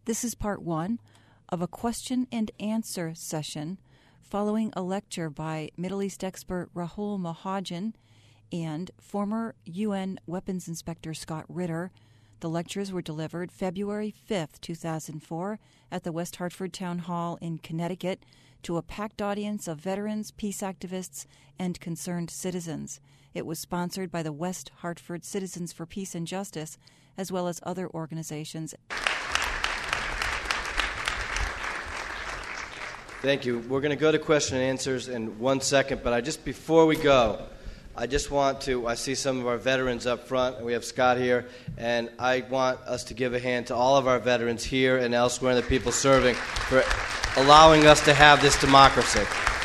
This is part one of a question and answer session following a lecture by Middle East expert Rahul Mahajan and former UN Weapons Inspector Scott Ritter. The lectures were delivered February 5th, 2004, at the West Hartford Town Hall in Connecticut to a packed audience of veterans, peace activists, and concerned citizens. It was sponsored by the West Hartford Citizens for Peace and Justice, as well as other organizations. Thank you. We're going to go to question and answers in 1 second, but before we go, I see some of our veterans up front, and we have Scott here, and I want us to give a hand to all of our veterans here and elsewhere and the people serving for allowing us to have this democracy.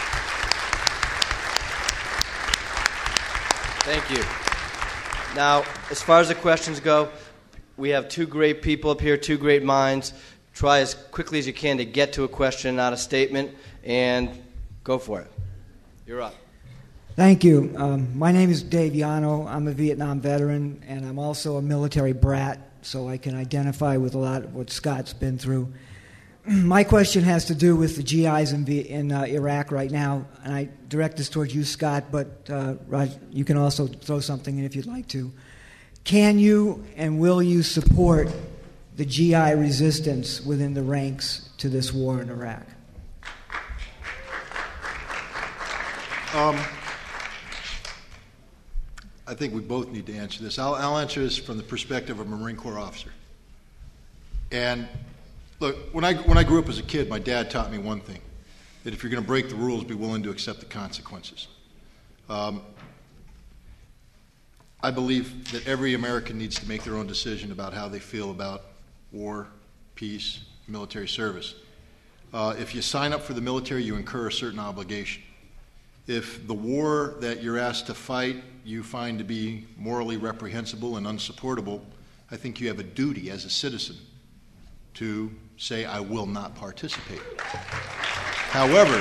Thank you. Now, as far as the questions go, we have two great people up here, two great minds. Try as quickly as you can to get to a question, not a statement, and go for it. You're up. Thank you. My name is Dave Yano. I'm a Vietnam veteran, and I'm also a military brat, so I can identify with a lot of what Scott's been through. My question has to do with the GIs in Iraq right now, and I direct this towards you, Scott, but Raj, you can also throw something in if you'd like to. Can you and will you support the GI resistance within the ranks to this war in Iraq? I think we both need to answer this. I'll answer this from the perspective of a Marine Corps officer. And look, when I grew up as a kid, my dad taught me one thing, that if you're going to break the rules, be willing to accept the consequences. I believe that every American needs to make their own decision about how they feel about war, peace, military service. If you sign up for the military, you incur a certain obligation. If the war that you're asked to fight you find to be morally reprehensible and unsupportable, I think you have a duty as a citizen to say, I will not participate. However,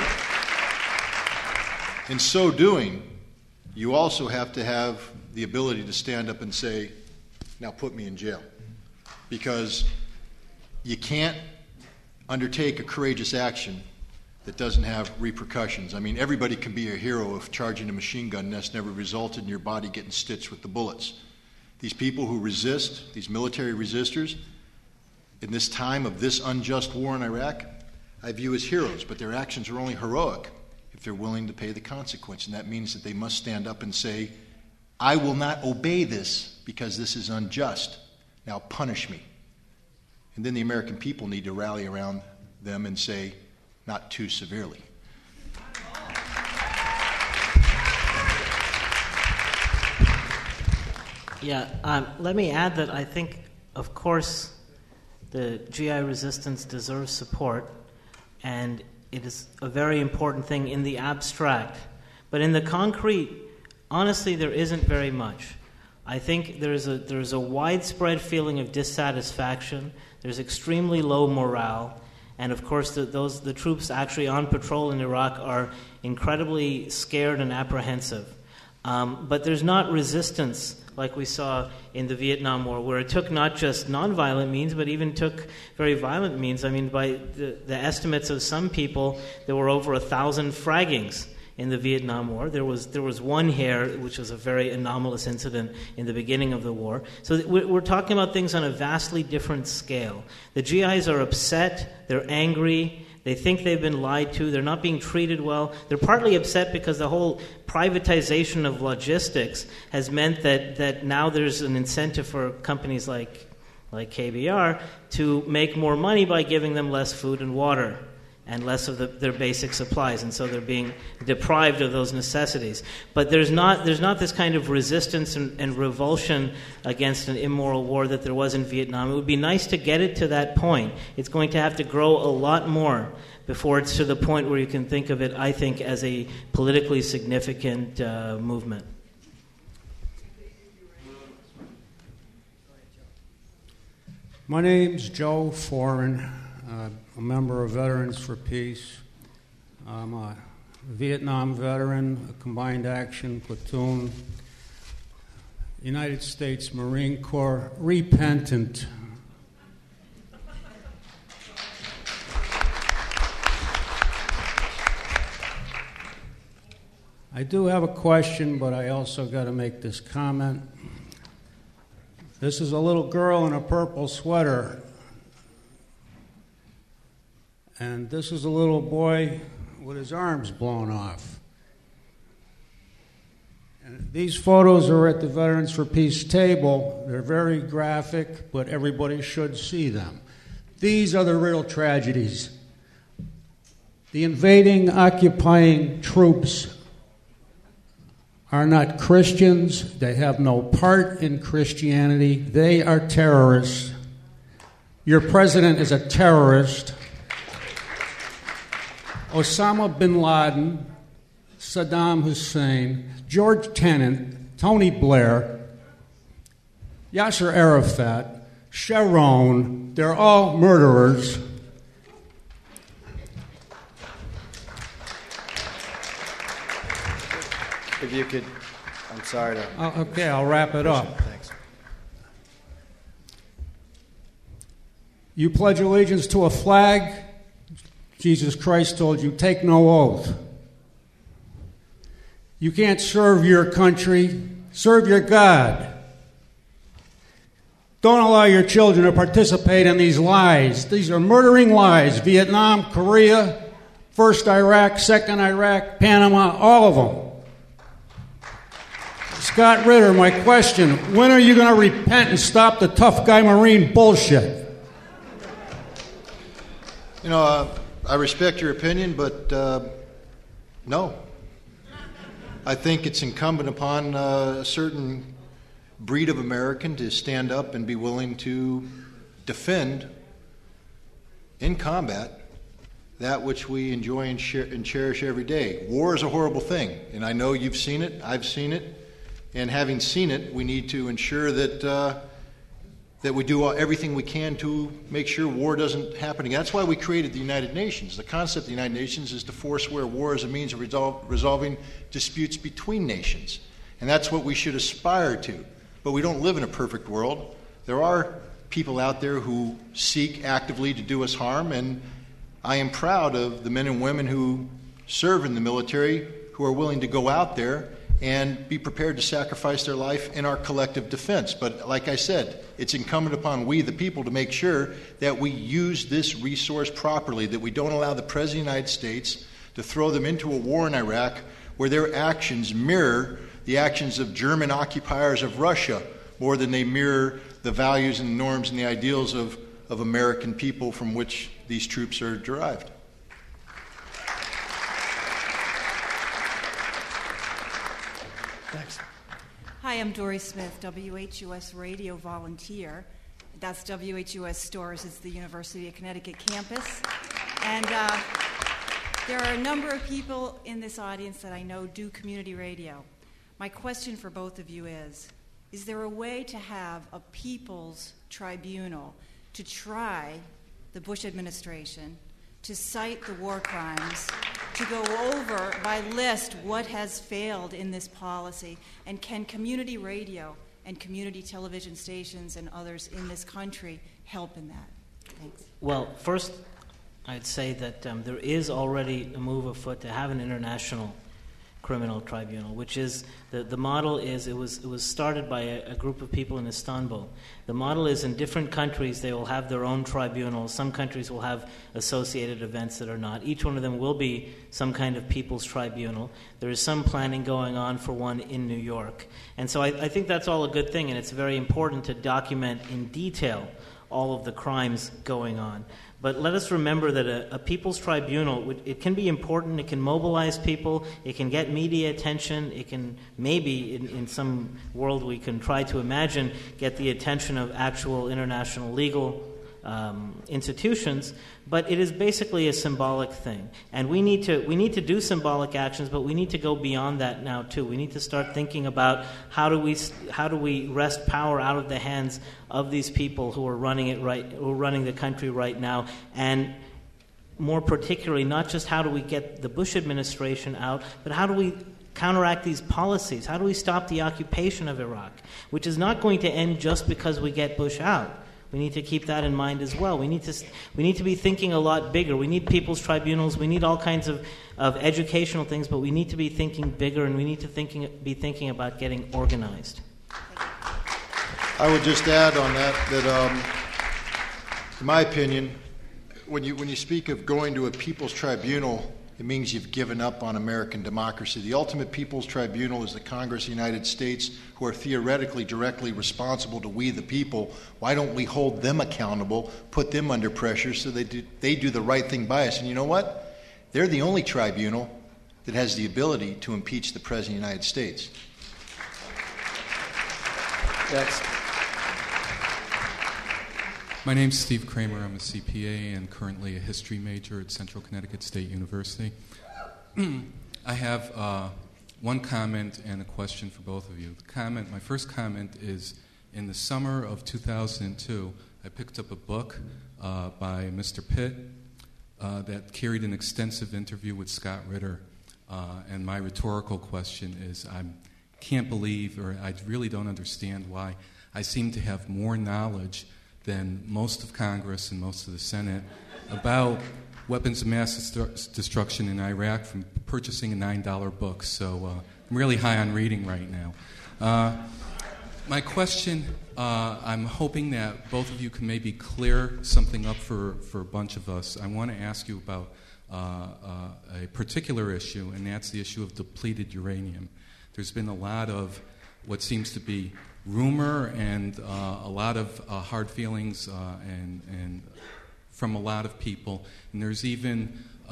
in so doing, you also have to have the ability to stand up and say, now put me in jail. Because you can't undertake a courageous action that doesn't have repercussions. I mean, everybody can be a hero if charging a machine gun nest never resulted in your body getting stitched with the bullets. These people who resist, these military resistors, in this time of this unjust war in Iraq, I view as heroes, but their actions are only heroic if they're willing to pay the consequence. And that means that they must stand up and say, I will not obey this because this is unjust. Now punish me. And then the American people need to rally around them and say, not too severely. Let me add that I think, of course, the GI resistance deserves support, and it is a very important thing in the abstract. But in the concrete, honestly, there isn't very much. I think there's a widespread feeling of dissatisfaction. There's extremely low morale. And of course, the troops actually on patrol in Iraq are incredibly scared and apprehensive. But there's not resistance like we saw in the Vietnam War, where it took not just nonviolent means, but even took very violent means. I mean, by the estimates of some people, there were over 1,000 fraggings in the Vietnam War. There was one here, which was a very anomalous incident in the beginning of the war. So we're talking about things on a vastly different scale. The GIs are upset, they're angry, they think they've been lied to, they're not being treated well. They're partly upset because the whole privatization of logistics has meant that now there's an incentive for companies like KBR to make more money by giving them less food and water and less of their basic supplies, and so they're being deprived of those necessities. But there's not this kind of resistance and revulsion against an immoral war that there was in Vietnam. It would be nice to get it to that point. It's going to have to grow a lot more before it's to the point where you can think of it, I think, as a politically significant movement. My name's Joe Foran. A member of Veterans for Peace. I'm a Vietnam veteran, a combined action platoon, United States Marine Corps repentant. I do have a question, but I also got to make this comment. This is a little girl in a purple sweater, and this is a little boy with his arms blown off. And these photos are at the Veterans for Peace table. They're very graphic, but everybody should see them. These are the real tragedies. The invading, occupying troops are not Christians. They have no part in Christianity. They are terrorists. Your president is a terrorist. Osama bin Laden, Saddam Hussein, George Tenet, Tony Blair, Yasser Arafat, Sharon, they're all murderers. If you could, I'm sorry to... Okay, I'll wrap it up. Thanks. You pledge allegiance to a flag. Jesus Christ told you, take no oath. You can't serve your country, serve your God. Don't allow your children to participate in these lies. These are murdering lies. Vietnam, Korea, first Iraq, second Iraq, Panama, all of them. Scott Ritter, my question, when are you going to repent and stop the tough guy Marine bullshit? You know, I respect your opinion, but no. I think it's incumbent upon a certain breed of American to stand up and be willing to defend in combat that which we enjoy and cherish every day. War is a horrible thing, and I know you've seen it, I've seen it. And having seen it, we need to ensure that we do everything we can to make sure war doesn't happen again. That's why we created the United Nations. The concept of the United Nations is to forswear war as a means of resolving disputes between nations. And that's what we should aspire to. But we don't live in a perfect world. There are people out there who seek actively to do us harm, and I am proud of the men and women who serve in the military who are willing to go out there and be prepared to sacrifice their life in our collective defense. But like I said, it's incumbent upon we, the people, to make sure that we use this resource properly, that we don't allow the President of the United States to throw them into a war in Iraq where their actions mirror the actions of German occupiers of Russia more than they mirror the values and norms and the ideals of American people from which these troops are derived. Thanks. Hi, I'm Dory Smith, WHUS radio volunteer. That's WHUS Stores. It's the University of Connecticut campus. And there are a number of people in this audience that I know do community radio. My question for both of you is there a way to have a people's tribunal to try the Bush administration, to cite the war crimes, to go over by list what has failed in this policy, and can community radio and community television stations and others in this country help in that? Thanks. Well, first, I'd say that there is already a move afoot to have an international criminal tribunal, which is the model is it was started by a group of people in Istanbul. The model is in different countries they will have their own tribunals. Some countries will have associated events that are not. Each one of them will be some kind of people's tribunal. There is some planning going on for one in New York. And so I think that's all a good thing, and it's very important to document in detail all of the crimes going on. But let us remember that a people's tribunal, it can be important, it can mobilize people, it can get media attention, it can maybe, in some world we can try to imagine, get the attention of actual international legal institutions, but it is basically a symbolic thing. And we need to do symbolic actions, but we need to go beyond that now too. We need to start thinking about how do we wrest power out of the hands of these people who are running the country right now, and more particularly, not just how do we get the Bush administration out, but how do we counteract these policies? How do we stop the occupation of Iraq, which is not going to end just because we get Bush out? We need to keep that in mind as well. We need to be thinking a lot bigger. We need people's tribunals. We need all kinds of educational things, but we need to be thinking bigger, and we need to be thinking about getting organized. I would just add on that in my opinion, when you speak of going to a people's tribunal, it means you've given up on American democracy. The ultimate people's tribunal is the Congress of the United States, who are theoretically directly responsible to we the people. Why don't we hold them accountable, put them under pressure so they do the right thing by us? And you know what? They're the only tribunal that has the ability to impeach the President of the United States. Next. My name's Steve Kramer. I'm a CPA and currently a history major at Central Connecticut State University. I have one comment and a question for both of you. My first comment is, in the summer of 2002, I picked up a book by Mr. Pitt that carried an extensive interview with Scott Ritter. And my rhetorical question is, I can't believe, or I really don't understand why I seem to have more knowledge than most of Congress and most of the Senate about weapons of mass destruction in Iraq from purchasing a $9 book. So I'm really high on reading right now. My question, I'm hoping that both of you can maybe clear something up for a bunch of us. I want to ask you about a particular issue, and that's the issue of depleted uranium. There's been a lot of what seems to be rumor and a lot of hard feelings and from a lot of people. And there's even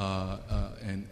an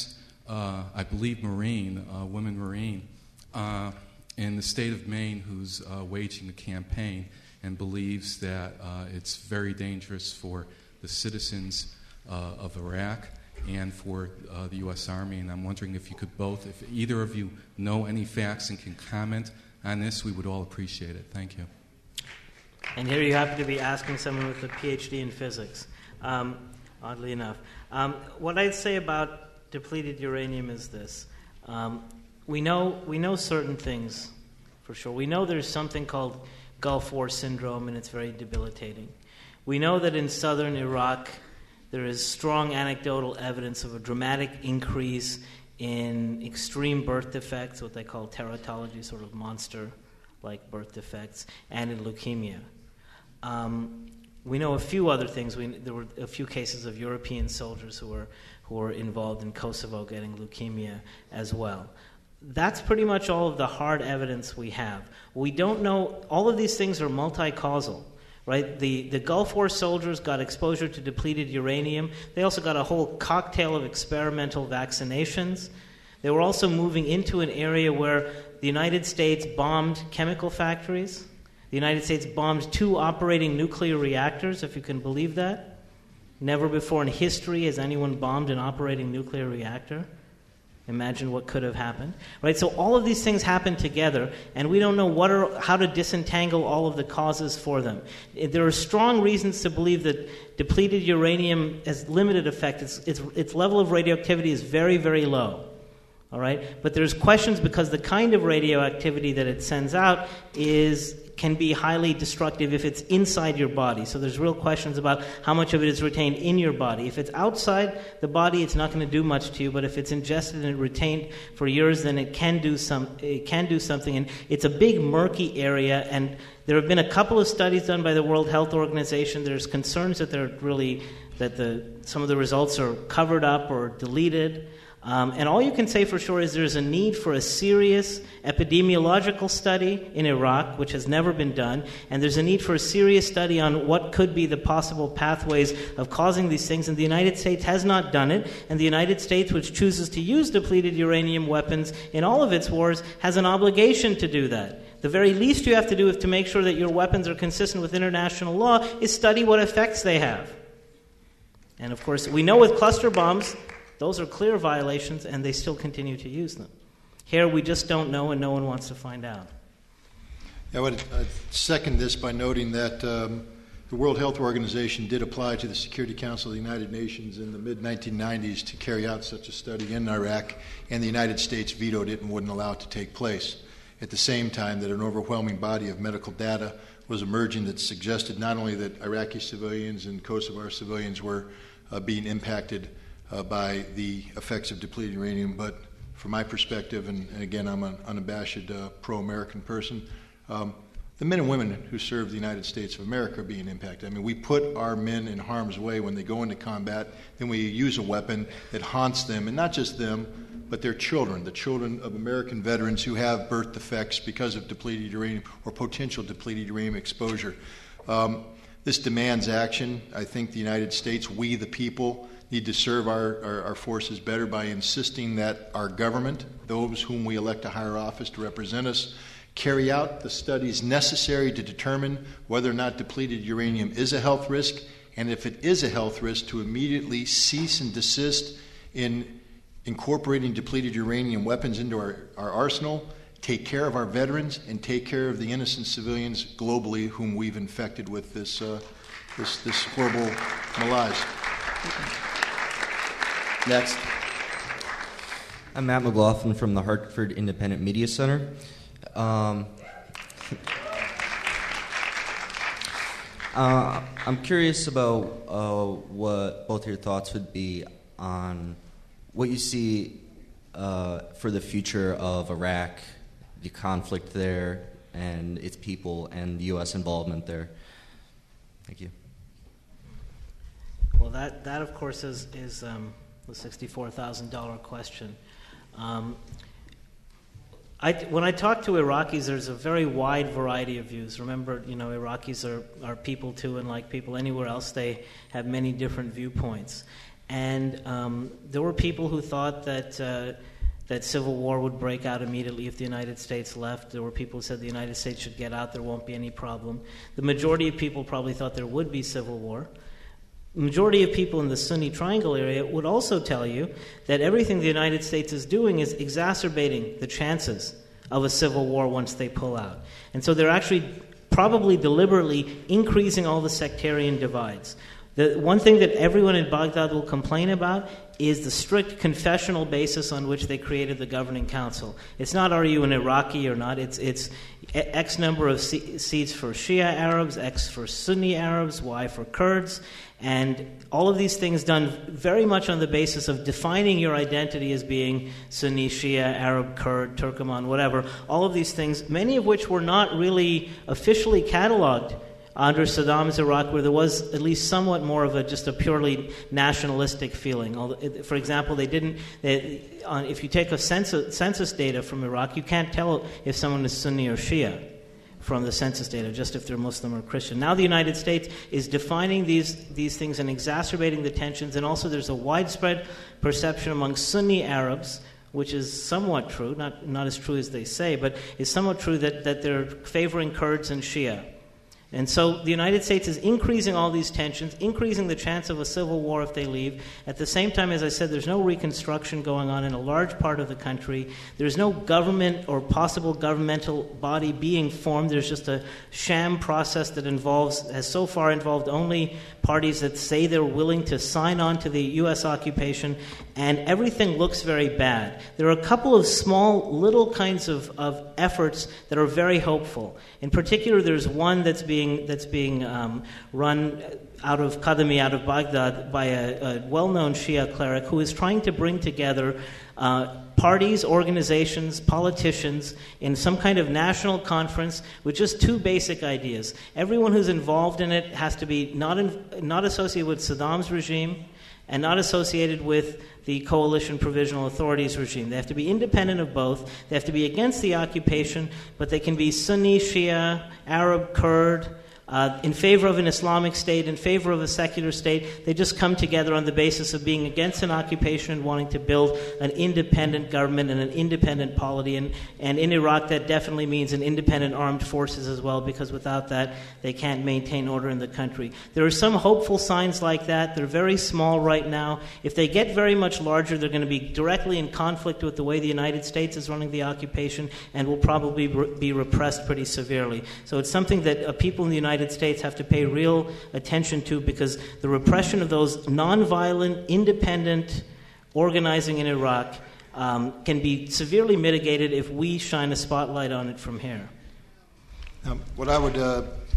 I believe Marine, woman Marine, in the state of Maine who's waging a campaign and believes that it's very dangerous for the citizens of Iraq and for the U.S. Army. And I'm wondering if you could both, if either of you know any facts and can comment on this, we would all appreciate it. Thank you. And here you happen to be asking someone with a PhD in physics, oddly enough. What I'd say about depleted uranium is this. We know certain things for sure. We know there's something called Gulf War syndrome, and it's very debilitating. We know that in southern Iraq there is strong anecdotal evidence of a dramatic increase in extreme birth defects, what they call teratology, sort of monster-like birth defects, and in leukemia. We know a few other things. There were a few cases of European soldiers who were involved in Kosovo getting leukemia as well. That's pretty much all of the hard evidence we have. We don't know, all of these things are multi-causal. Right? The Gulf War soldiers got exposure to depleted uranium. They also got a whole cocktail of experimental vaccinations. They were also moving into an area where the United States bombed chemical factories. The United States bombed 2 operating nuclear reactors, if you can believe that. Never before in history has anyone bombed an operating nuclear reactor. Imagine what could have happened, right? So all of these things happen together, and we don't know how to disentangle all of the causes for them. There are strong reasons to believe that depleted uranium has limited effect. Its level of radioactivity is very, very low, all right? But there's questions because the kind of radioactivity that it sends out can be highly destructive if it's inside your body. So there's real questions about how much of it is retained in your body. If it's outside the body, it's not going to do much to you, but if it's ingested and retained for years, then it can do something. And it's a big, murky area, and there have been a couple of studies done by the World Health Organization. There's concerns that some of the results are covered up or deleted. And all you can say for sure is there's a need for a serious epidemiological study in Iraq, which has never been done, and there's a need for a serious study on what could be the possible pathways of causing these things, and the United States has not done it, and the United States, which chooses to use depleted uranium weapons in all of its wars, has an obligation to do that. The very least you have to do to make sure that your weapons are consistent with international law is study what effects they have. And of course, we know with cluster bombs, those are clear violations, and they still continue to use them. Here, we just don't know, and no one wants to find out. I would second this by noting that the World Health Organization did apply to the Security Council of the United Nations in the mid-1990s to carry out such a study in Iraq, and the United States vetoed it and wouldn't allow it to take place. At the same time that an overwhelming body of medical data was emerging that suggested not only that Iraqi civilians and Kosovar civilians were being impacted by the effects of depleted uranium, but from my perspective, and again, I'm an unabashed pro-American person, the men and women who serve the United States of America are being impacted. I mean, we put our men in harm's way when they go into combat, then we use a weapon that haunts them, and not just them, but their children, the children of American veterans who have birth defects because of depleted uranium or potential depleted uranium exposure. This demands action. I think the United States, we the people, need to serve our forces better by insisting that our government, those whom we elect to higher office to represent us, carry out the studies necessary to determine whether or not depleted uranium is a health risk, and if it is a health risk, to immediately cease and desist in incorporating depleted uranium weapons into our arsenal, take care of our veterans, and take care of the innocent civilians globally whom we've infected with this horrible malaise. Next. I'm Matt McLaughlin from the Hartford Independent Media Center. I'm curious about what both your thoughts would be on what you see for the future of Iraq, the conflict there, and its people, and the U.S. involvement there. Thank you. Well, that of course is the $64,000 question. When I talk to Iraqis, there's a very wide variety of views. Remember, Iraqis are people too, and like people anywhere else, they have many different viewpoints. And there were people who thought that civil war would break out immediately if the United States left. There were people who said the United States should get out, there won't be any problem. The majority of people probably thought there would be civil war. The majority of people in the Sunni Triangle area would also tell you that everything the United States is doing is exacerbating the chances of a civil war once they pull out. And so they're actually probably deliberately increasing all the sectarian divides. The one thing that everyone in Baghdad will complain about is the strict confessional basis on which they created the governing council. It's not, are you an Iraqi or not? It's X number of seats for Shia Arabs, X for Sunni Arabs, Y for Kurds, and all of these things done very much on the basis of defining your identity as being Sunni, Shia, Arab, Kurd, Turkoman, whatever. All of these things, many of which were not really officially cataloged under Saddam's Iraq, where there was at least somewhat more of just a purely nationalistic feeling. For example, if you take a census data from Iraq, you can't tell if someone is Sunni or Shia from the census data, just if they're Muslim or Christian. Now the United States is defining these things and exacerbating the tensions, and also there's a widespread perception among Sunni Arabs, which is somewhat true, not as true as they say, but is somewhat true that they're favoring Kurds and Shia. And so the United States is increasing all these tensions, increasing the chance of a civil war if they leave. At the same time, as I said, there's no reconstruction going on in a large part of the country. There's no government or possible governmental body being formed. There's just a sham process that has so far involved only parties that say they're willing to sign on to the U.S. occupation, and everything looks very bad. There are a couple of small, little kinds of efforts that are very hopeful. In particular, there's one that's being run out of Qadami, out of Baghdad, by a well-known Shia cleric who is trying to bring together parties, organizations, politicians in some kind of national conference with just two basic ideas. Everyone who's involved in it has to be not associated with Saddam's regime and not associated with the Coalition Provisional Authorities regime. They have to be independent of both. They have to be against the occupation, but they can be Sunni, Shia, Arab, Kurd, in favor of an Islamic state, in favor of a secular state. They just come together on the basis of being against an occupation and wanting to build an independent government and an independent polity. And in Iraq, that definitely means an independent armed forces as well, because without that, they can't maintain order in the country. There are some hopeful signs like that. They're very small right now. If they get very much larger, they're going to be directly in conflict with the way the United States is running the occupation and will probably be repressed pretty severely. So it's something that people in the United States have to pay real attention to, because the repression of those nonviolent, independent organizing in Iraq can be severely mitigated if we shine a spotlight on it from here. What I would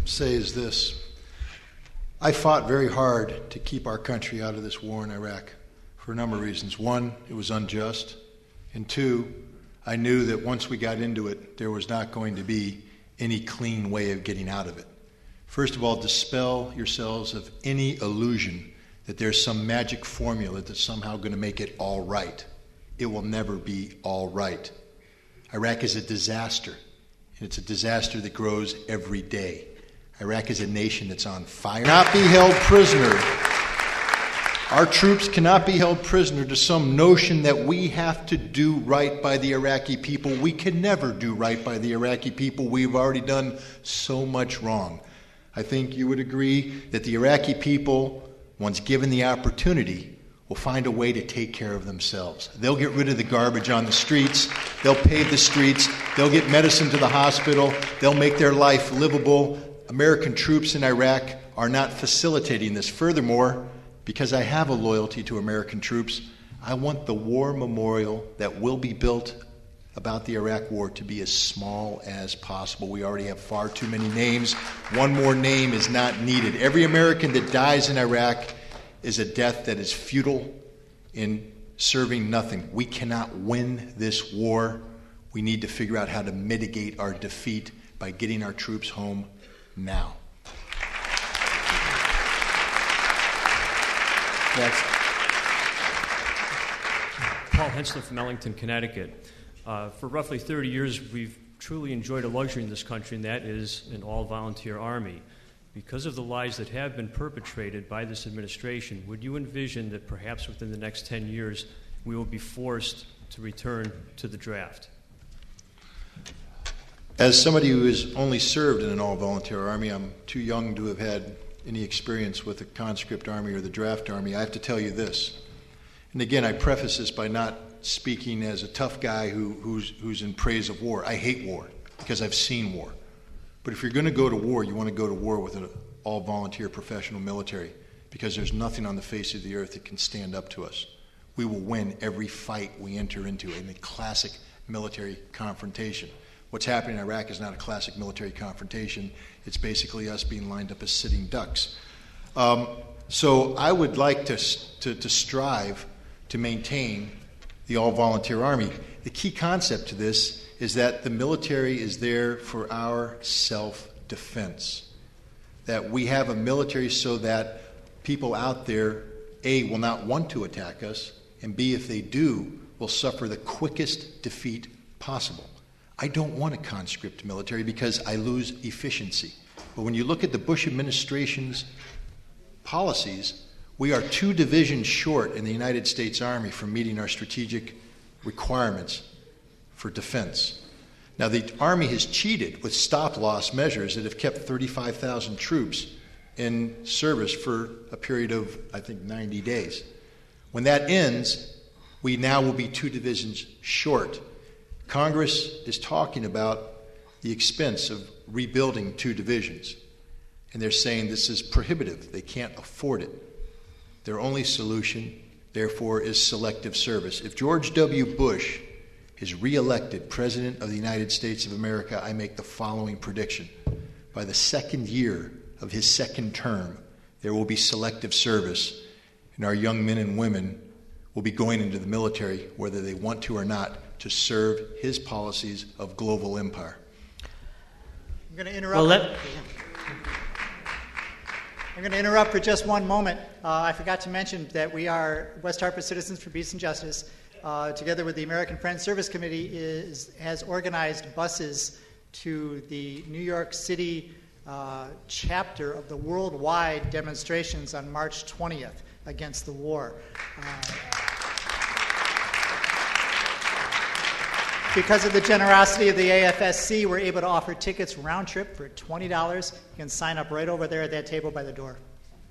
say is this. I fought very hard to keep our country out of this war in Iraq for a number of reasons. One, it was unjust. And two, I knew that once we got into it, there was not going to be any clean way of getting out of it. First of all, dispel yourselves of any illusion that there's some magic formula that's somehow going to make it all right. It will never be all right. Iraq is a disaster, and it's a disaster that grows every day. Iraq is a nation that's on fire. Not be held prisoner. Our troops cannot be held prisoner to some notion that we have to do right by the Iraqi people. We can never do right by the Iraqi people. We've already done so much wrong. I think you would agree that the Iraqi people, once given the opportunity, will find a way to take care of themselves. They'll get rid of the garbage on the streets. They'll pave the streets. They'll get medicine to the hospital. They'll make their life livable. American troops in Iraq are not facilitating this. Furthermore, because I have a loyalty to American troops, I want the war memorial that will be built about the Iraq War to be as small as possible. We already have far too many names. One more name is not needed. Every American that dies in Iraq is a death that is futile in serving nothing. We cannot win this war. We need to figure out how to mitigate our defeat by getting our troops home now. Next. Paul Hensler from Ellington, Connecticut. For roughly 30 years, we've truly enjoyed a luxury in this country, and that is an all-volunteer army. Because of the lies that have been perpetrated by this administration, would you envision that perhaps within the next 10 years we will be forced to return to the draft? As somebody who has only served in an all-volunteer army, I'm too young to have had any experience with the conscript army or the draft army. I have to tell you this. And again, I preface this by not speaking as a tough guy who's in praise of war. I hate war because I've seen war. But if you're going to go to war, you want to go to war with an all-volunteer professional military, because there's nothing on the face of the earth that can stand up to us. We will win every fight we enter into in a classic military confrontation. What's happening in Iraq is not a classic military confrontation. It's basically us being lined up as sitting ducks. So I would like to strive to maintain the all-volunteer army. The key concept to this is that the military is there for our self-defense. That we have a military so that people out there, A, will not want to attack us, and B, if they do, will suffer the quickest defeat possible. I don't want a conscript military because I lose efficiency. But when you look at the Bush administration's policies, we are 2 divisions short in the United States Army from meeting our strategic requirements for defense. Now, the Army has cheated with stop-loss measures that have kept 35,000 troops in service for a period of, I think, 90 days. When that ends, we now will be 2 divisions short. Congress is talking about the expense of rebuilding 2 divisions, and they're saying this is prohibitive. They can't afford it. Their only solution, therefore, is selective service. If George W. Bush is reelected President of the United States of America, I make the following prediction. By the 2nd year of his 2nd term, there will be selective service, and our young men and women will be going into the military, whether they want to or not, to serve his policies of global empire. I'm going to interrupt. I'm going to interrupt for just one moment. I forgot to mention that we are West Hartford Citizens for Peace and Justice, together with the American Friends Service Committee, has organized buses to the New York City chapter of the worldwide demonstrations on March 20th against the war. Because of the generosity of the AFSC, we're able to offer tickets round trip for $20. You can sign up right over there at that table by the door.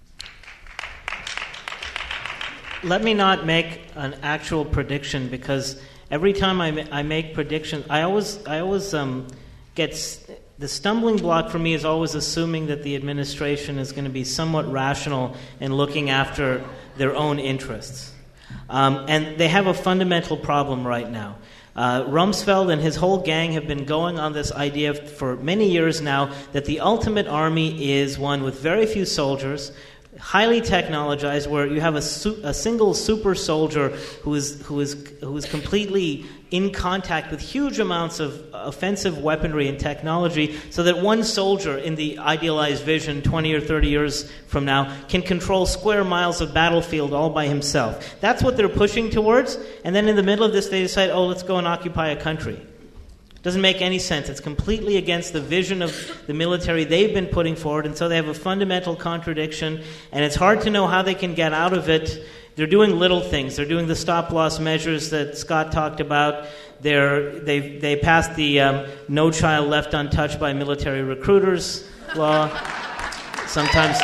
Let me not make an actual prediction, because every time I make predictions, I always get the stumbling block for me is always assuming that the administration is going to be somewhat rational in looking after their own interests. And they have a fundamental problem right now. Rumsfeld and his whole gang have been going on this idea for many years now that the ultimate army is one with very few soldiers, highly technologized, where you have a single super soldier who is completely in contact with huge amounts of offensive weaponry and technology, so that one soldier in the idealized vision 20 or 30 years from now can control square miles of battlefield all by himself. That's what they're pushing towards, and then in the middle of this they decide, let's go and occupy a country. Doesn't make any sense. It's completely against the vision of the military they've been putting forward, and so they have a fundamental contradiction, and it's hard to know how they can get out of it. They're doing little things. They're doing the stop-loss measures that Scott talked about. They passed the No Child Left Untouched by Military Recruiters law, sometimes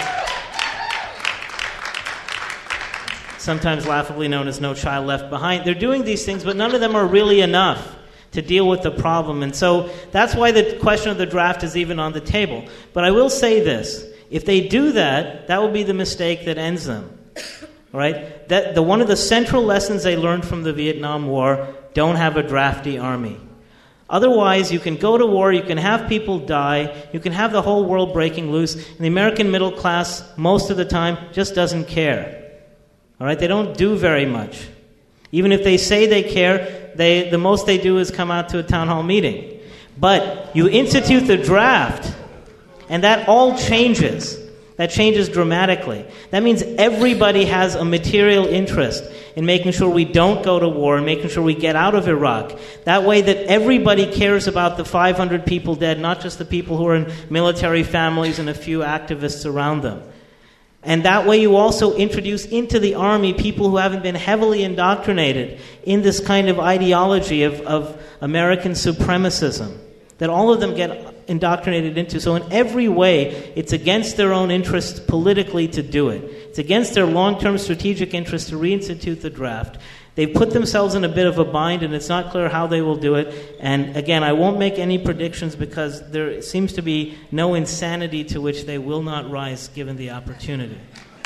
laughably known as No Child Left Behind. They're doing these things, but none of them are really enough to deal with the problem. And so that's why the question of the draft is even on the table. But I will say this. If they do that, that will be the mistake that ends them. All right? One of the central lessons they learned from the Vietnam War, don't have a drafty army. Otherwise, you can go to war, you can have people die, you can have the whole world breaking loose, and the American middle class, most of the time, just doesn't care. All right? They don't do very much. Even if they say they care, the most they do is come out to a town hall meeting. But you institute the draft, and that all changes. That changes dramatically. That means everybody has a material interest in making sure we don't go to war and making sure we get out of Iraq. That way that everybody cares about the 500 people dead, not just the people who are in military families and a few activists around them. And that way you also introduce into the army people who haven't been heavily indoctrinated in this kind of ideology of American supremacism, that all of them get indoctrinated into. So in every way, it's against their own interest politically to do it. It's against their long-term strategic interest to reinstitute the draft. They've put themselves in a bit of a bind, and it's not clear how they will do it. And again, I won't make any predictions because there seems to be no insanity to which they will not rise given the opportunity.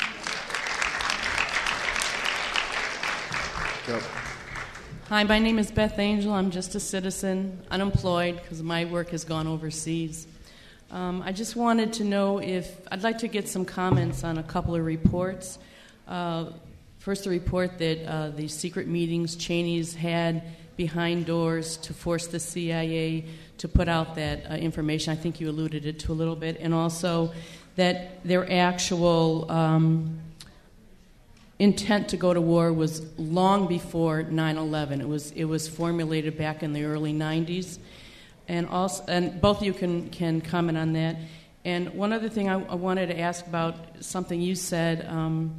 Go. Hi, my name is Beth Angel. I'm just a citizen, unemployed, because my work has gone overseas. I just wanted to know I'd like to get some comments on a couple of reports. First, the report that the secret meetings Cheney's had behind doors to force the CIA to put out that information. I think you alluded to a little bit. And also that their actual intent to go to war was long before 9/11. It was formulated back in the early 90s. And both of you can comment on that. And one other thing I wanted to ask about, something you said,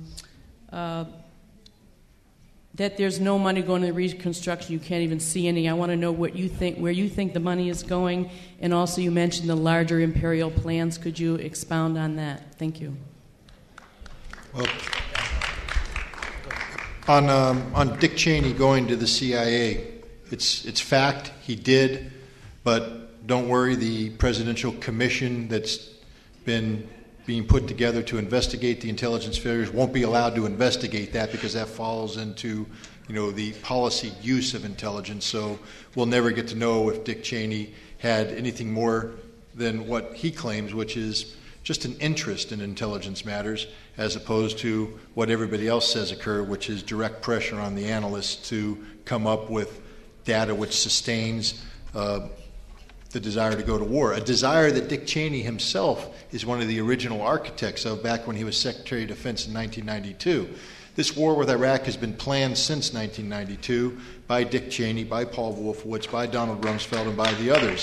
that there's no money going to the reconstruction. You can't even see any. I want to know what you think, where you think the money is going. And also you mentioned the larger imperial plans. Could you expound on that? Thank you. Well, on Dick Cheney going to the CIA, it's fact, he did, but don't worry, the presidential commission that's been being put together to investigate the intelligence failures won't be allowed to investigate that because that falls into, the policy use of intelligence. So we'll never get to know if Dick Cheney had anything more than what he claims, which is just an interest in intelligence matters, as opposed to what everybody else says occurred, which is direct pressure on the analysts to come up with data which sustains the desire to go to war, a desire that Dick Cheney himself is one of the original architects of back when he was Secretary of Defense in 1992. This war with Iraq has been planned since 1992 by Dick Cheney, by Paul Wolfowitz, by Donald Rumsfeld, and by the others.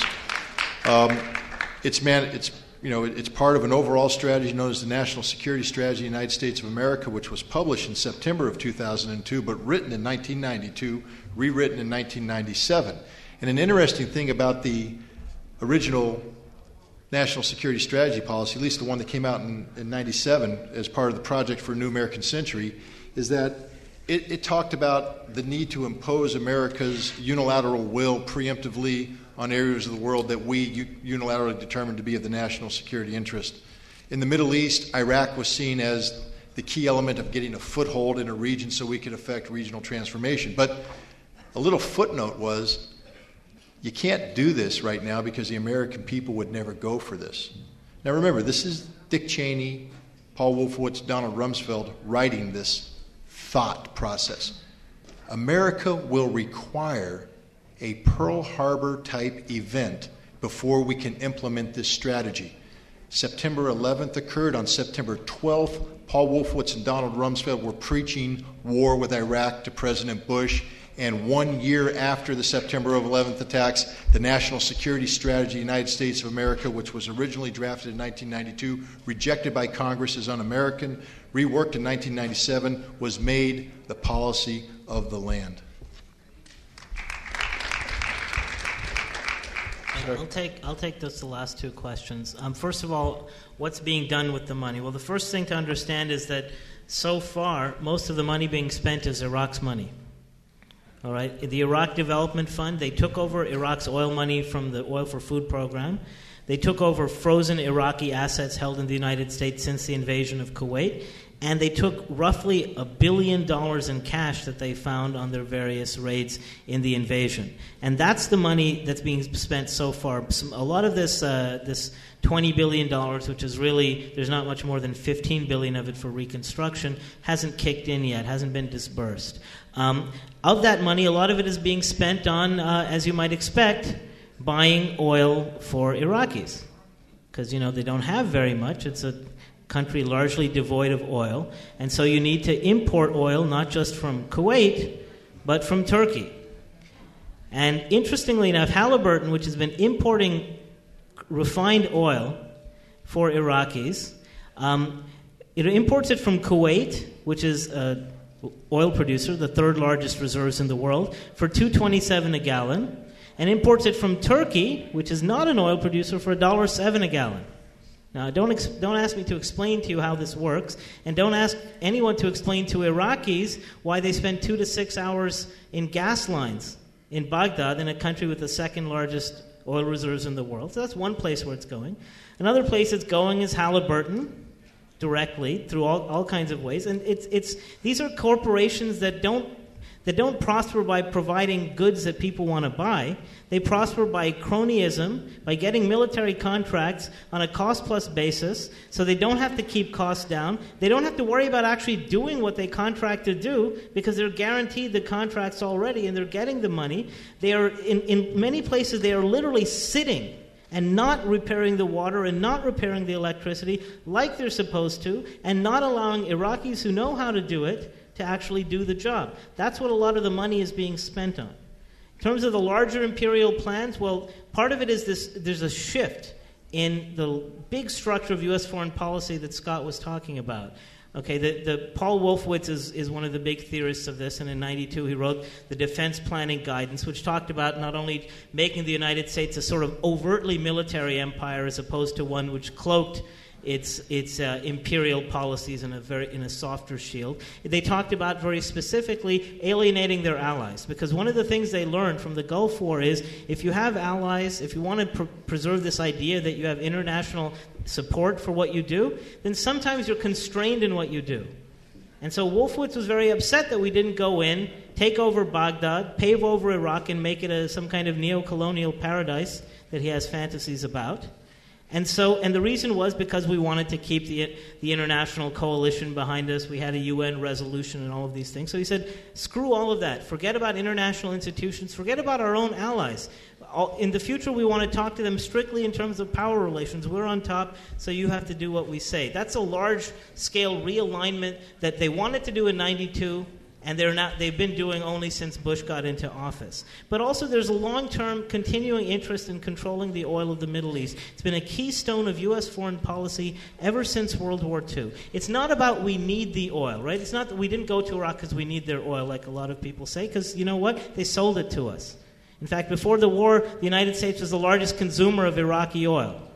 It's part of an overall strategy known as the National Security Strategy of the United States of America, which was published in September of 2002, but written in 1992, rewritten in 1997. And an interesting thing about the original National Security Strategy policy, at least the one that came out in 97 as part of the Project for a New American Century, is that it talked about the need to impose America's unilateral will preemptively on areas of the world that we unilaterally determined to be of the national security interest. In the Middle East, Iraq was seen as the key element of getting a foothold in a region so we could affect regional transformation. But a little footnote was You can't do this right now because the American people would never go for this. Now remember, this is Dick Cheney, Paul Wolfowitz, Donald Rumsfeld writing this thought process. America will require a Pearl Harbor type event before we can implement this strategy. September 11th occurred. On September 12th, Paul Wolfowitz and Donald Rumsfeld were preaching war with Iraq to President Bush. And 1 year after the September 11th attacks, the National Security Strategy of the United States of America, which was originally drafted in 1992, rejected by Congress as un-American, reworked in 1997, was made the policy of the land. I'll take those the last two questions. First of all, what's being done with the money? Well, the first thing to understand is that so far, most of the money being spent is Iraq's money. All right, the Iraq Development Fund, they took over Iraq's oil money from the Oil for Food program. They took over frozen Iraqi assets held in the United States since the invasion of Kuwait. And they took roughly $1 billion in cash that they found on their various raids in the invasion. And that's the money that's being spent so far. A lot of this $20 billion, which is really, there's not much more than $15 billion of it for reconstruction, hasn't kicked in yet, hasn't been disbursed. Of that money, a lot of it is being spent on, as you might expect, buying oil for Iraqis. Because, they don't have very much. It's a country largely devoid of oil. And so you need to import oil not just from Kuwait, but from Turkey. And interestingly enough, Halliburton, which has been importing refined oil for Iraqis, it imports it from Kuwait, which is an oil producer, the third largest reserves in the world, for $2.27 a gallon, and imports it from Turkey, which is not an oil producer, for $1.07 a gallon. Now, don't ask me to explain to you how this works, and don't ask anyone to explain to Iraqis why they spend 2 to 6 hours in gas lines in Baghdad, in a country with the second largest oil reserves in the world. So that's one place where it's going. Another place it's going is Halliburton, directly, through all kinds of ways. And these are corporations that don't prosper by providing goods that people want to buy. They prosper by cronyism, by getting military contracts on a cost-plus basis, so they don't have to keep costs down. They don't have to worry about actually doing what they contract to do, because they're guaranteed the contracts already, and they're getting the money. They are, in many places, they are literally sitting and not repairing the water and not repairing the electricity like they're supposed to, and not allowing Iraqis who know how to do it to actually do the job. That's what a lot of the money is being spent on. In terms of the larger imperial plans, well, part of it is there's a shift in the big structure of U.S. foreign policy that Scott was talking about. Okay, the Paul Wolfowitz is one of the big theorists of this, and in 1992 he wrote the Defense Planning Guidance, which talked about not only making the United States a sort of overtly military empire as opposed to one which cloaked its imperial policies in a softer shield. They talked about very specifically alienating their allies, because one of the things they learned from the Gulf War is if you have allies, if you want to preserve this idea that you have international support for what you do, then sometimes you're constrained in what you do. And so Wolfowitz was very upset that we didn't go in, take over Baghdad, pave over Iraq, and make it some kind of neo-colonial paradise that he has fantasies about. And the reason was because we wanted to keep the international coalition behind us. We had a UN resolution and all of these things. So he said, screw all of that. Forget about international institutions. Forget about our own allies. In the future, we want to talk to them strictly in terms of power relations. We're on top, so you have to do what we say. That's a large-scale realignment that they wanted to do in 1992. And they've been doing only since Bush got into office. But also there's a long-term continuing interest in controlling the oil of the Middle East. It's been a keystone of U.S. foreign policy ever since World War II. It's not about we need the oil, right? It's not that we didn't go to Iraq because we need their oil, like a lot of people say, because you know what? They sold it to us. In fact, before the war, the United States was the largest consumer of Iraqi oil.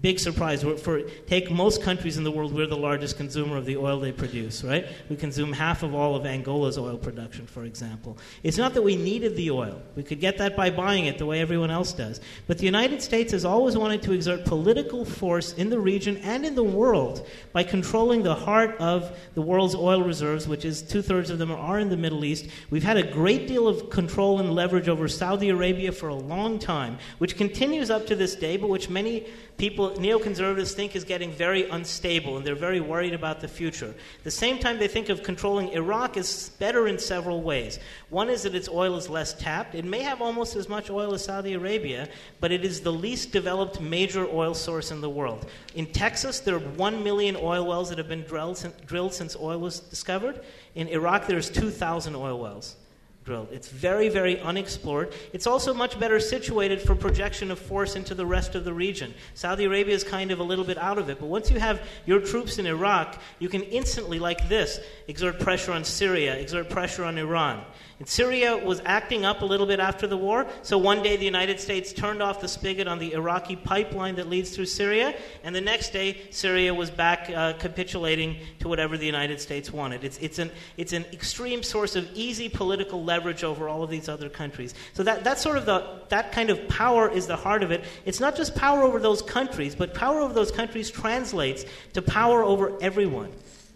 Big surprise. Take most countries in the world, we're the largest consumer of the oil they produce, right? We consume half of all of Angola's oil production, for example. It's not that we needed the oil. We could get that by buying it the way everyone else does. But the United States has always wanted to exert political force in the region and in the world by controlling the heart of the world's oil reserves, which is 2/3 of them are in the Middle East. We've had a great deal of control and leverage over Saudi Arabia for a long time, which continues up to this day, but which many people, neoconservatives, think is getting very unstable, and they're very worried about the future. At the same time, they think of controlling Iraq as better in several ways. One is that its oil is less tapped. It may have almost as much oil as Saudi Arabia, but it is the least developed major oil source in the world. In Texas, there are 1 million oil wells that have been drilled since oil was discovered. In Iraq, there's 2,000 oil wells drilled. It's very, very unexplored. It's also much better situated for projection of force into the rest of the region. Saudi Arabia is kind of a little bit out of it, but once you have your troops in Iraq, you can instantly, like this, exert pressure on Syria, exert pressure on Iran. And Syria was acting up a little bit after the war, so one day the United States turned off the spigot on the Iraqi pipeline that leads through Syria, and the next day Syria was back capitulating to whatever the United States wanted. It's an extreme source of easy political leverage over all of these other countries. So that's sort of that kind of power is the heart of it. It's not just power over those countries, but power over those countries translates to power over everyone.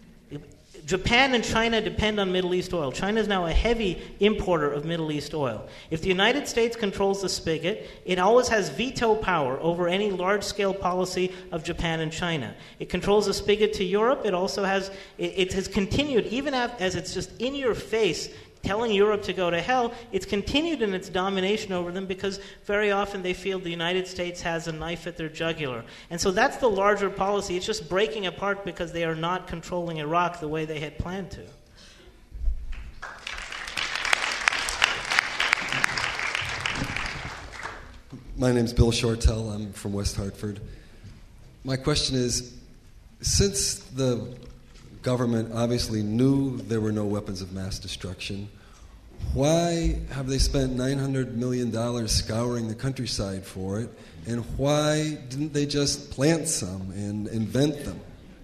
Japan and China depend on Middle East oil. China is now a heavy importer of Middle East oil. If the United States controls the spigot, it always has veto power over any large-scale policy of Japan and China. It controls the spigot to Europe. It also has continued, even as it's just in your face, telling Europe to go to hell, it's continued in its domination over them because very often they feel the United States has a knife at their jugular. And so that's the larger policy. It's just breaking apart because they are not controlling Iraq the way they had planned to. My name's Bill Shortell. I'm from West Hartford. My question is, since the government obviously knew there were no weapons of mass destruction, why have they spent $900 million scouring the countryside for it, and why didn't they just plant some and invent them?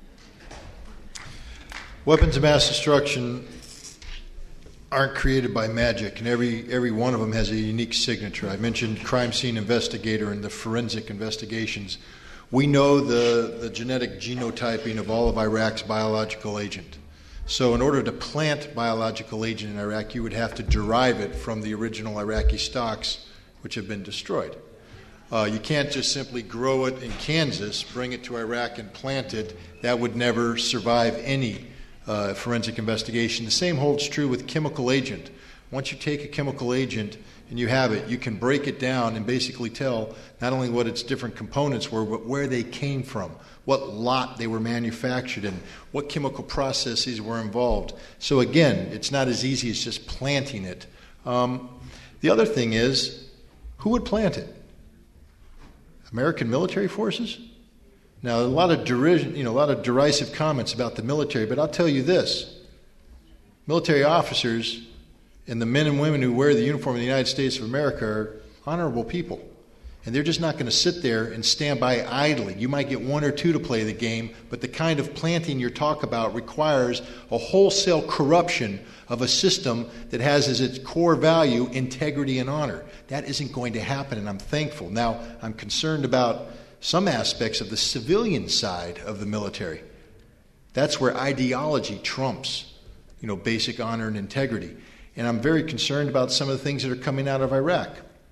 Weapons of mass destruction aren't created by magic, and every one of them has a unique signature. I mentioned crime scene investigator and the forensic investigations. We know the genetic genotyping of all of Iraq's biological agent. So in order to plant biological agent in Iraq, you would have to derive it from the original Iraqi stocks, which have been destroyed. You can't just simply grow it in Kansas, bring it to Iraq and plant it. That would never survive any forensic investigation. The same holds true with chemical agent. Once you take a chemical agent and you have it, you can break it down and basically tell not only what its different components were, but where they came from, what lot they were manufactured in, what chemical processes were involved. So again, it's not as easy as just planting it. The other thing is, who would plant it? American military forces? Now, a lot of derision, a lot of derisive comments about the military, but I'll tell you this. Military officers and the men and women who wear the uniform of the United States of America are honorable people. And they're just not going to sit there and stand by idly. You might get one or two to play the game, but the kind of planting you're talking about requires a wholesale corruption of a system that has as its core value integrity and honor. That isn't going to happen, and I'm thankful. Now, I'm concerned about some aspects of the civilian side of the military. That's where ideology trumps, basic honor and integrity. And I'm very concerned about some of the things that are coming out of Iraq.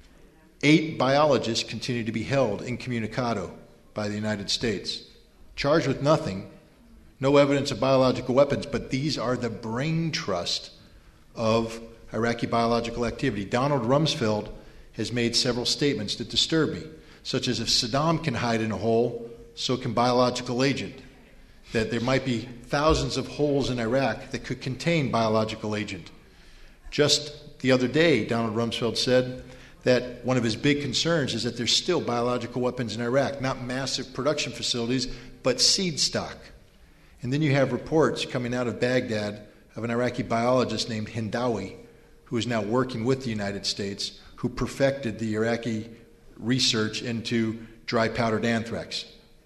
8 biologists continue to be held incommunicado by the United States, charged with nothing, no evidence of biological weapons, but these are the brain trust of Iraqi biological activity. Donald Rumsfeld has made several statements that disturb me, such as if Saddam can hide in a hole, so can biological agent. That there might be thousands of holes in Iraq that could contain biological agent. Just the other day, Donald Rumsfeld said that one of his big concerns is that there's still biological weapons in Iraq, not massive production facilities, but seed stock. And then you have reports coming out of Baghdad of an Iraqi biologist named Hindawi, who is now working with the United States, who perfected the Iraqi research into dry powdered anthrax.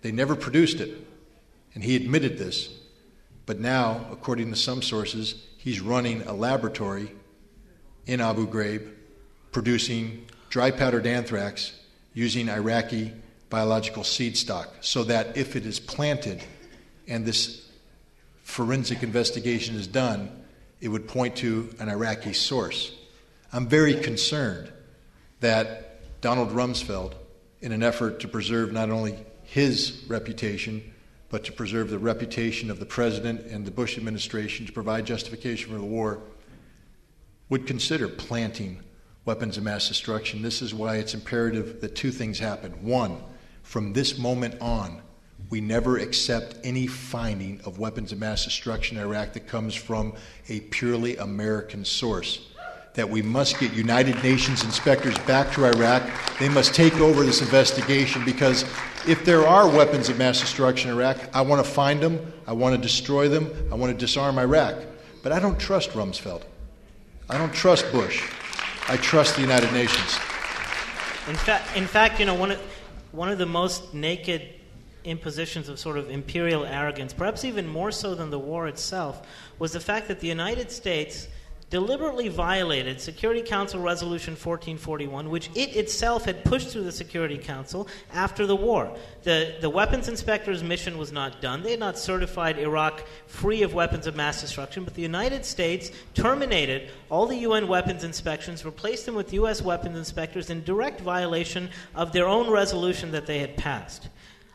They never produced it, and he admitted this. But now, according to some sources, he's running a laboratory in Abu Ghraib producing dry powdered anthrax using Iraqi biological seed stock, so that if it is planted and this forensic investigation is done, it would point to an Iraqi source. I'm very concerned that Donald Rumsfeld, in an effort to preserve not only his reputation, but to preserve the reputation of the president and the Bush administration to provide justification for the war, would consider planting weapons of mass destruction. This is why it's imperative that two things happen. One, from this moment on, we never accept any finding of weapons of mass destruction in Iraq that comes from a purely American source. That we must get United Nations inspectors back to Iraq. They must take over this investigation, because if there are weapons of mass destruction in Iraq, I want to find them, I want to destroy them, I want to disarm Iraq. But I don't trust Rumsfeld. I don't trust Bush. I trust the United Nations. In fact, you know, one of the most naked impositions of sort of imperial arrogance, perhaps even more so than the war itself, was the fact that the United States deliberately violated Security Council Resolution 1441, which it itself had pushed through the Security Council after the war. The weapons inspector's mission was not done. They had not certified Iraq free of weapons of mass destruction, but the United States terminated all the UN weapons inspections, replaced them with U.S. weapons inspectors in direct violation of their own resolution that they had passed.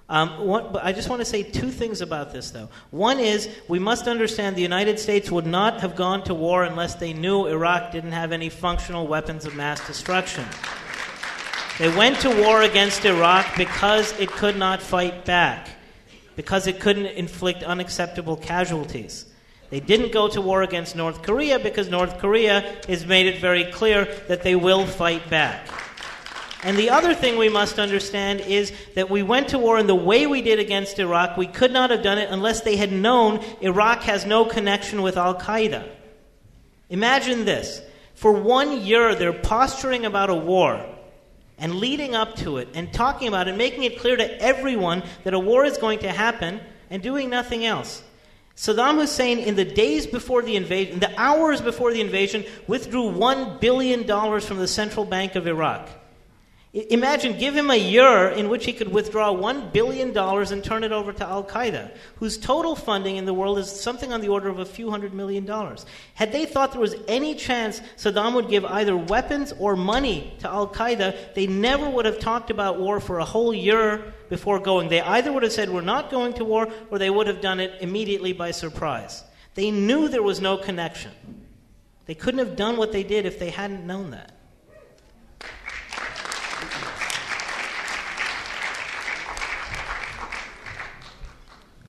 I just want to say two things about this, though. One is, we must understand the United States would not have gone to war unless they knew Iraq didn't have any functional weapons of mass destruction. They went to war against Iraq because it could not fight back, because it couldn't inflict unacceptable casualties. They didn't go to war against North Korea because North Korea has made it very clear that they will fight back. And the other thing we must understand is that we went to war in the way we did against Iraq. We could not have done it unless they had known Iraq has no connection with Al-Qaeda. Imagine this. For 1 year, they're posturing about a war and leading up to it and talking about it, making it clear to everyone that a war is going to happen and doing nothing else. Saddam Hussein, in the days before the invasion, in the hours before the invasion, withdrew $1 billion from the Central Bank of Iraq. Imagine, give him a year in which he could withdraw $1 billion and turn it over to Al-Qaeda, whose total funding in the world is something on the order of a few $100 million. Had they thought there was any chance Saddam would give either weapons or money to Al-Qaeda, they never would have talked about war for a whole year before going. They either would have said, we're not going to war, or they would have done it immediately by surprise. They knew there was no connection. They couldn't have done what they did if they hadn't known that.